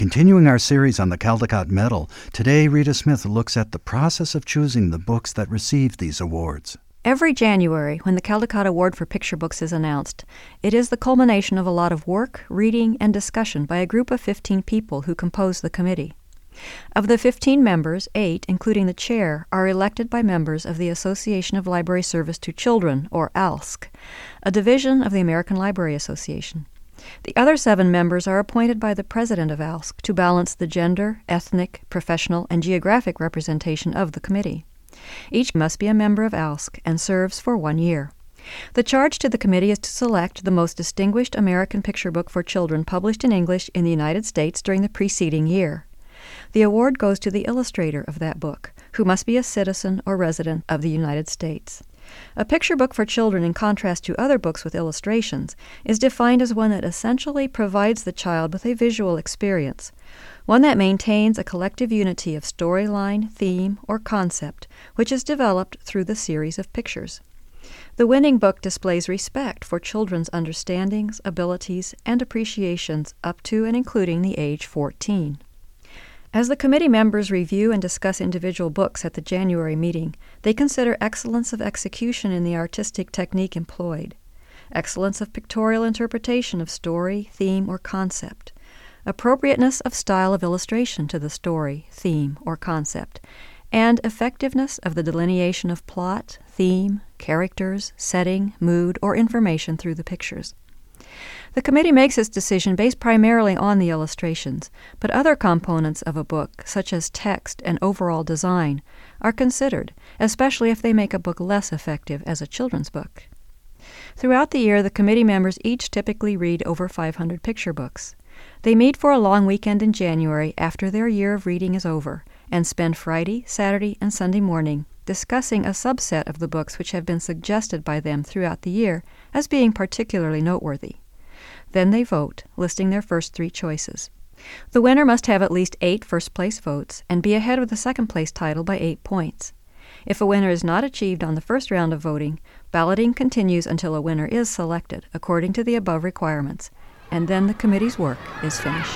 Continuing our series on the Caldecott Medal, today Rita Smith looks at the process of choosing the books that receive these awards. Every January, when the Caldecott Award for Picture Books is announced, it is the culmination of a lot of work, reading, and discussion by a group of 15 people who compose the committee. Of the 15 members, 8, including the chair, are elected by members of the Association of Library Service to Children, or ALSC, a division of the American Library Association. The other 7 members are appointed by the president of ALSC to balance the gender, ethnic, professional, and geographic representation of the committee. Each must be a member of ALSC and serves for 1 year. The charge to the committee is to select the most distinguished American picture book for children published in English in the United States during the preceding year. The award goes to the illustrator of that book, who must be a citizen or resident of the United States. A picture book for children, in contrast to other books with illustrations, is defined as one that essentially provides the child with a visual experience, one that maintains a collective unity of storyline, theme, or concept, which is developed through the series of pictures. The winning book displays respect for children's understandings, abilities, and appreciations up to and including the age 14. As the committee members review and discuss individual books at the January meeting, they consider excellence of execution in the artistic technique employed, excellence of pictorial interpretation of story, theme, or concept, appropriateness of style of illustration to the story, theme, or concept, and effectiveness of the delineation of plot, theme, characters, setting, mood, or information through the pictures. The committee makes its decision based primarily on the illustrations, but other components of a book, such as text and overall design, are considered, especially if they make a book less effective as a children's book. Throughout the year, the committee members each typically read over 500 picture books. They meet for a long weekend in January after their year of reading is over, and spend Friday, Saturday, and Sunday morning discussing a subset of the books which have been suggested by them throughout the year as being particularly noteworthy. Then they vote, listing their first 3 choices. The winner must have at least 8 first-place votes and be ahead of the second-place title by 8 points. If a winner is not achieved on the first round of voting, balloting continues until a winner is selected according to the above requirements, and then the committee's work is finished.